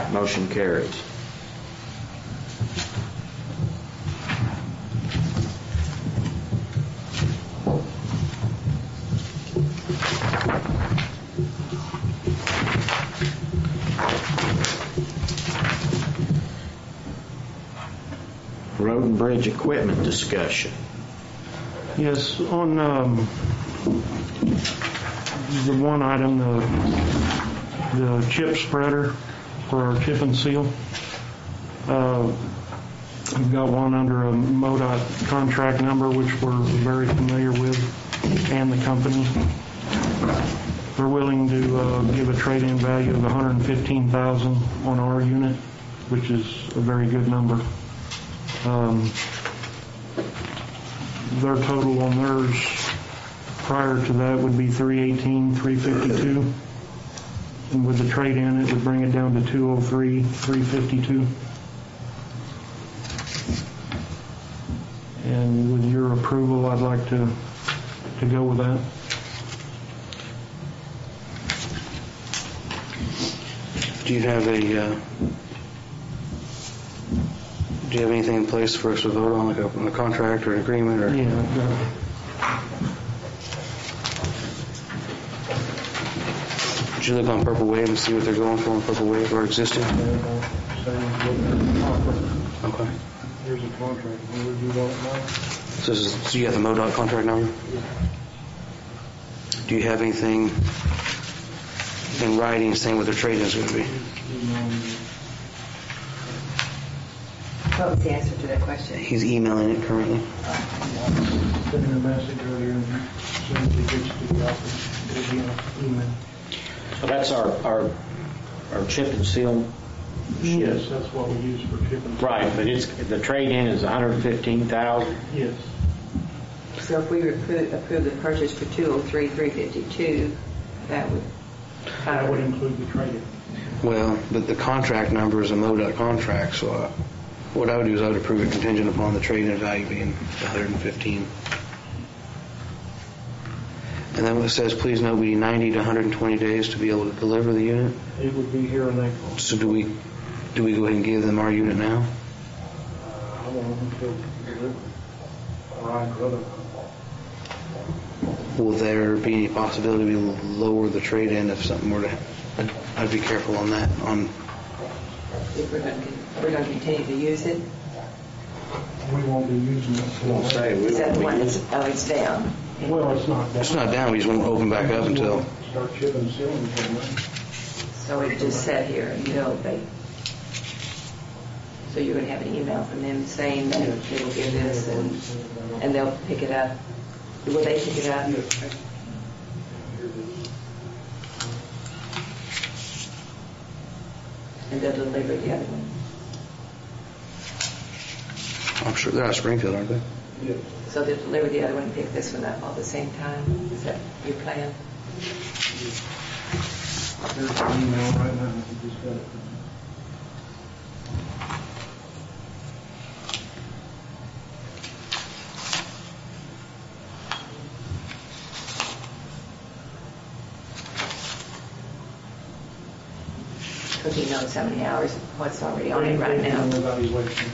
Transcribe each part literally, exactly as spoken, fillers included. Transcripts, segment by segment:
Motion carries. Road and bridge equipment discussion. Yes, on um, the one item, the, the chip spreader for our chip and seal. Uh, we've got one under a MoDOT contract number, which we're very familiar with, and the company. We're willing to uh, give a trade-in value of one hundred fifteen thousand dollars on our unit, which is a very good number. Um, their total on theirs prior to that would be three eighteen, three fifty-two, and with the trade-in it would bring it down to two oh three, three fifty-two. And with your approval, I'd like to to go with that. Do you have a uh, do you have anything in place for us to vote on, like a, a contract or an agreement? Or? Yeah, I've got it. Did you look on Purple Wave and see what they're going for on Purple Wave or existing? Okay. Here's a contract. Where do you want it now? So, this is, so you got the MoDOT contract number? Yeah. Do you have anything in writing saying what their trade is going to be? What was the answer to that question? He's emailing it currently. Sending a message earlier, and as soon as he gets to the office, it'll be on email. So that's our, our, our chip and seal. Yes, that's what we use for chip and seal. Right, but it's, the trade-in is one hundred fifteen thousand dollars. Yes. So if we approve, approve the purchase for two oh three, three fifty-two, that would That would include the trade-in. Well, but the contract number is a MoDOT contract, so uh, what I would do is I would approve it contingent upon the trade-in value being one hundred fifteen. And then it says, please note, we need ninety to one hundred twenty days to be able to deliver the unit. It would be here in April. So do we do we go ahead and give them our unit now? Uh, I want them to deliver. Or I'd rather. Will there be any possibility we lower the trade-in if something were to happen? I'd be careful on that. On if we're going to, we're going to continue to use it. We won't be using it. We'll say we Is that the won't one be that's, oh, it's down? Well, it's not down. it's not down. We just won't open back up until. Start chipping and sealing until then. So it just sat here until they, so you're going to have an email from them saying that they will give this and, and they'll pick it up. Will they pick it up? And they'll deliver the other one. I'm sure they're out of Springfield, aren't they? Yeah. So they'll deliver the other one and pick this one up all at the same time? Is that your plan? There's an email right now. You just got it. Because he knows how many hours, what's already on it right now. Evaluation.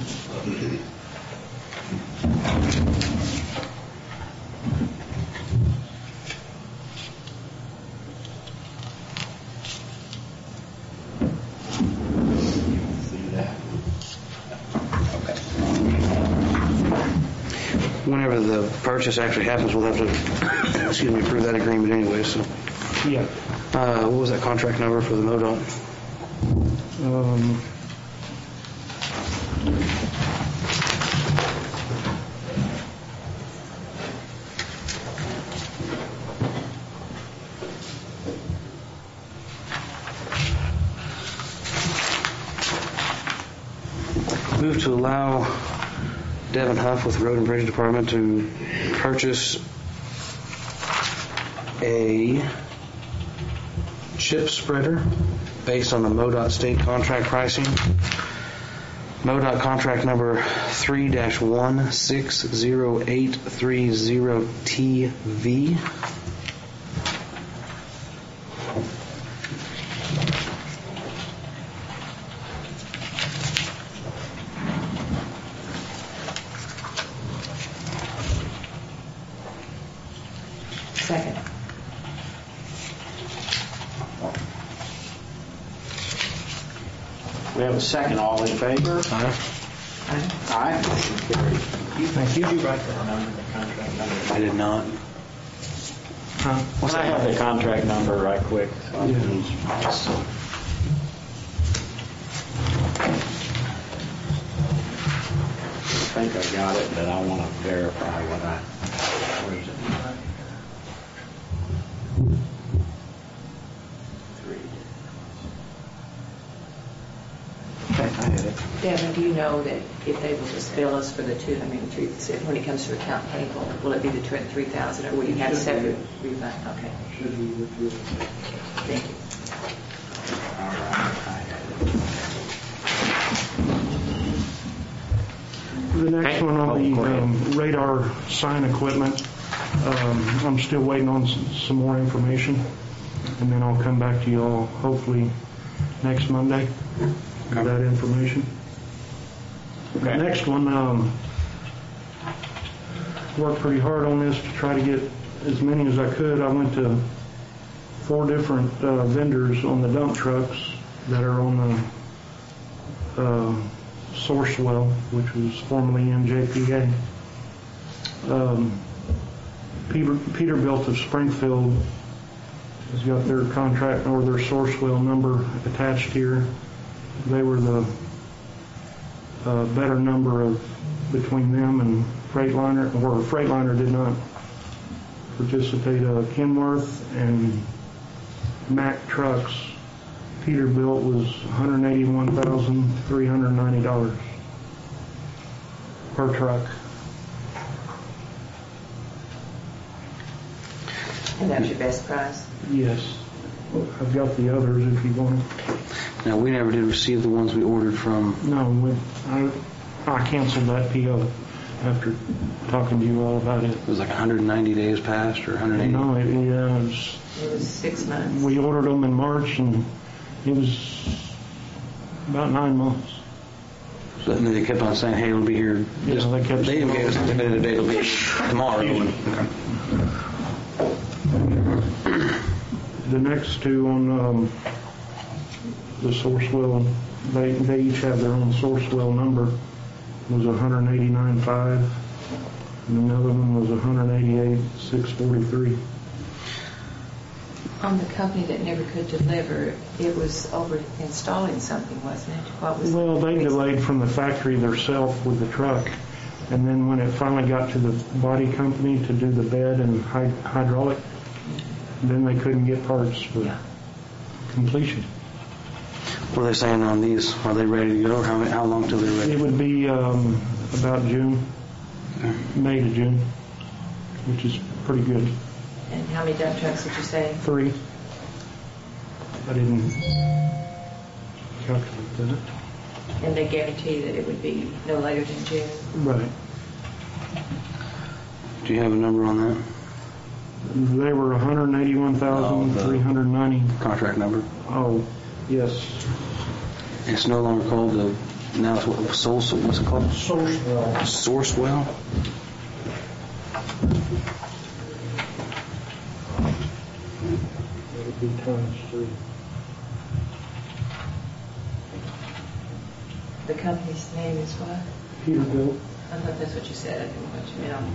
Whenever the purchase actually happens, we'll have to excuse me approve that agreement anyway. So, Yeah. uh, what was that contract number for the MoDOT? Um, Move to allow Devin Huff with Road and Bridge Department to purchase a chip spreader based on the MoDOT state contract pricing. MoDOT contract number three dash one six zero eight three zero T V. We have a second. All in favor? Aye. Aye. Motion carried. Thank you. Did you write that number, the contract number? I did not. Can I have the contract number right quick? on Yeah. these? I think I got it, but I want to verify what I, where is it? Three. Okay, I had it. Devin, do you know that if they will just bill us for the two, I mean, three, when it comes to account payable, will it be the three thousand, or will you have separate refund? Okay. Thank you. All right, I had The next one on Oh, the go ahead. um, radar sign equipment, um, I'm still waiting on s- some more information, and then I'll come back to you all hopefully next Monday with that information. The Okay. next one, um, worked pretty hard on this to try to get as many as I could. I went to four different uh, vendors on the dump trucks that are on the uh, Sourcewell, which was formerly N J P A. Um, Peter, Peterbilt of Springfield has got their contract or their Sourcewell number attached here. They were the uh, better number of between them and Freightliner, or Freightliner did not participate. Uh, Kenworth and Mack Trucks, Peterbilt was one hundred eighty-one thousand three hundred ninety dollars per truck. And that's your best price? Yes. I've got the others if you want. Now, we never did receive the ones we ordered from. No, we, I, I canceled that P O after talking to you all about it. It was like one hundred ninety days past, or one hundred eighty. No, it, yeah, it was, It was six months. we ordered them in March and it was about nine months. So then they kept on saying, "Hey, it'll be here." Yeah, This, they kept they even gave us a definitive date. It'll be tomorrow. The next two on um, the Sourcewell, they, they each have their own Sourcewell number. Was one hundred eighty-nine thousand five hundred, and another one was one hundred eighty-eight thousand six hundred forty-three. On the company that never could deliver, it was over installing something, wasn't it? What was? Well, they delayed from the factory themselves with the truck, and then when it finally got to the body company to do the bed and hy- hydraulic, then they couldn't get parts for Yeah. completion. What are they saying on these? Are they ready to go? How, how long till they're ready? It would be um, about June, May to June, which is pretty good. And how many dump trucks did you say? Three. I didn't calculate that. And they guarantee that it would be no later than June? Right. Do you have a number on that? They were one hundred eighty-one thousand three hundred ninety. Contract number? Oh, yes. It's no longer called the. Now it's what? Soul. What's it called? Sourcewell. Sourcewell. That would be times three. The company's name is what? Peterbilt. I thought that's what you said. I didn't know what you meant.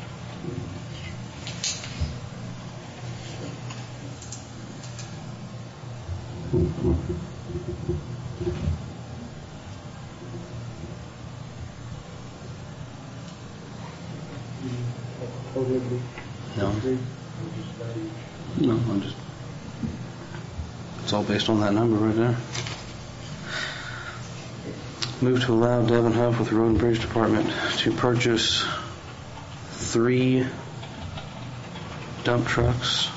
No. No, I'm just. It's all based on that number right there. Move to allow Devin Huff with the Road and Bridge Department to purchase three dump trucks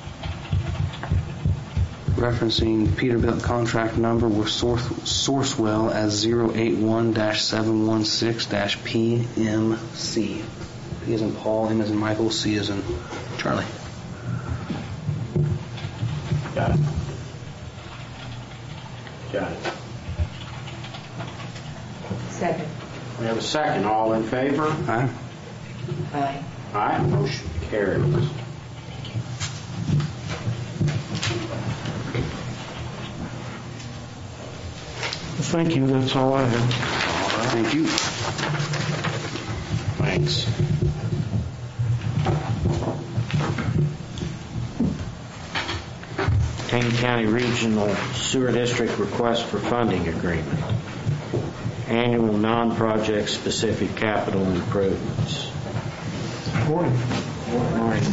referencing Peterbilt contract number with Source, Sourcewell as zero eight one dash seven one six dash P M C. P as in Paul, M as in Michael, C as in Charlie. Got it. Got it. Second. We have a second. All in favor? Aye. Aye. Aye. Motion carries. Thank you, that's all I have. Thank you. Thanks. Kane County Regional Sewer District request for funding agreement. Annual non-project specific capital improvements. Morning. Morning.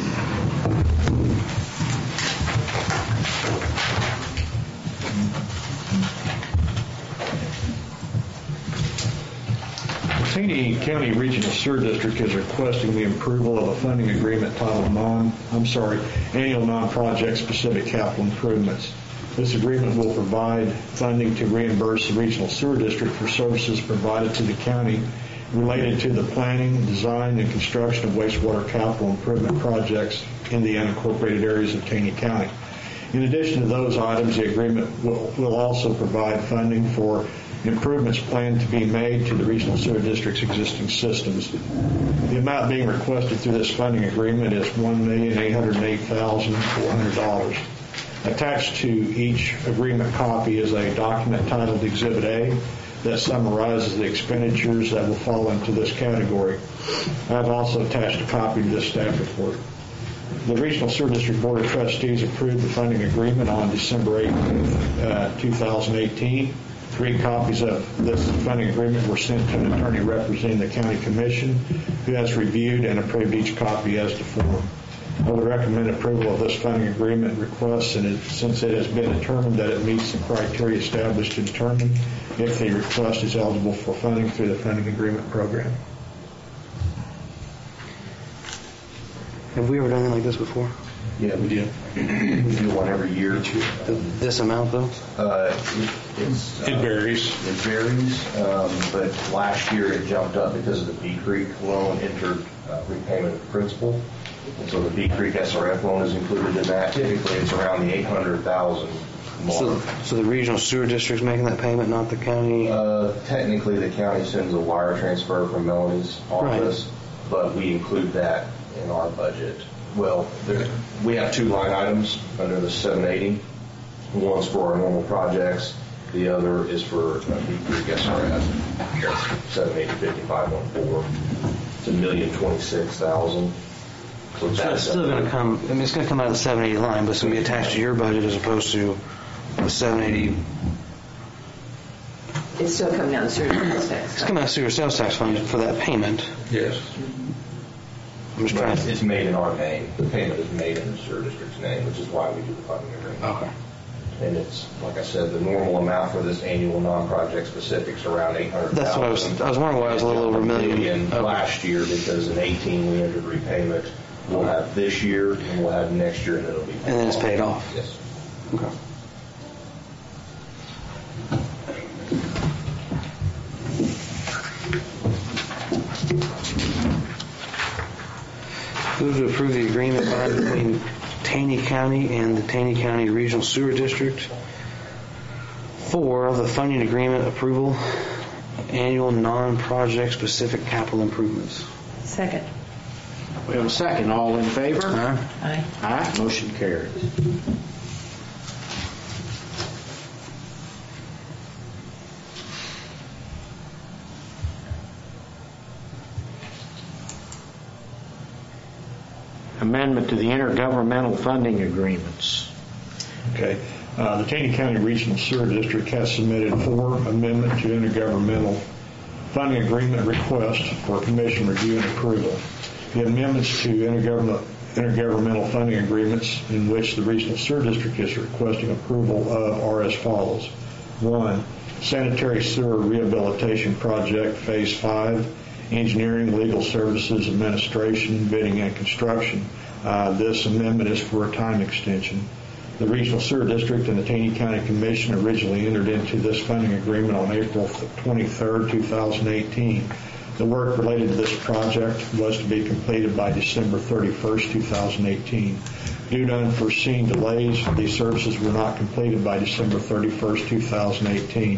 Taney County Regional Sewer District is requesting the approval of a funding agreement titled non, I'm sorry, Annual Non-Project Specific Capital Improvements. This agreement will provide funding to reimburse the Regional Sewer District for services provided to the county related to the planning, design, and construction of wastewater capital improvement projects in the unincorporated areas of Taney County. In addition to those items, the agreement will, will also provide funding for improvements planned to be made to the Regional Sewer District's existing systems. The amount being requested through this funding agreement is one million eight hundred eight thousand four hundred dollars. Attached to each agreement copy is a document titled Exhibit A that summarizes the expenditures that will fall into this category. I've also attached a copy to this staff report. The Regional Sewer District Board of Trustees approved the funding agreement on December eighteenth, uh, two thousand eighteen. Three copies of this funding agreement were sent to an attorney representing the County Commission, who has reviewed and approved each copy as to form. I would recommend approval of this funding agreement request, and it, since it has been determined that it meets the criteria established to determine if the request is eligible for funding through the funding agreement program. Have we ever done anything like this before? Yeah, we did. We do one every year. This amount, though? Uh, it, it's, uh, It varies. It varies, um, but last year it jumped up because of the Bee Creek loan entered uh, repayment of principal. And so the Bee Creek S R F loan is included in that. Typically it's around the eight hundred thousand mark. So, so the Regional Sewer District's making that payment, not the county? Uh, technically the county sends a wire transfer from Melanie's office, right, but we include that in our budget. Well, there, we have two line items under the seven eighty. One's for our normal projects. The other is for uh, Bee Creek S R F. seven eighty fifty-five fourteen. It's a million twenty-six thousand. So So it's still going to come, I mean, it's going to come out of the seven eighty line, but it's going to be attached to your budget as opposed to the seven eighty. It's still coming out of the sewer sales tax. It's coming out of sewer sales tax fund for that payment. Yes. I'm just But trying it's, to... it's made in our name. The payment is made in the sewer district's name, which is why we do the funding agreement. Okay. And it's, like I said, the normal amount for this annual non-project specifics around eight hundred thousand. That's what I was, I was wondering why it was a little over a million. Okay. Last year, because in eighteen we entered repayment. We'll have this year, and we'll have next year, and it'll be paid And then it's off. paid off. Yes. Okay. Move to approve the agreement by between Taney County and the Taney County Regional Sewer District for the funding agreement approval, annual non-project specific capital improvements. Second. We have a second. All in favor? Aye. Aye. Aye. Motion carries. Amendment to the intergovernmental funding agreements. Okay. Uh, the Taney County Regional Sewer District has submitted four amendment to intergovernmental funding agreement requests for commission review and approval. The amendments to intergovernmental, intergovernmental funding agreements in which the Regional Sewer District is requesting approval of are as follows. One, sanitary sewer rehabilitation project phase five, engineering, legal services, administration, bidding, and construction. Uh, this amendment is for a time extension. The Regional Sewer District and the Taney County Commission originally entered into this funding agreement on April twenty-third, two thousand eighteen. The work related to this project was to be completed by December thirty-first, two thousand eighteen. Due to unforeseen delays, these services were not completed by December thirty-first, two thousand eighteen.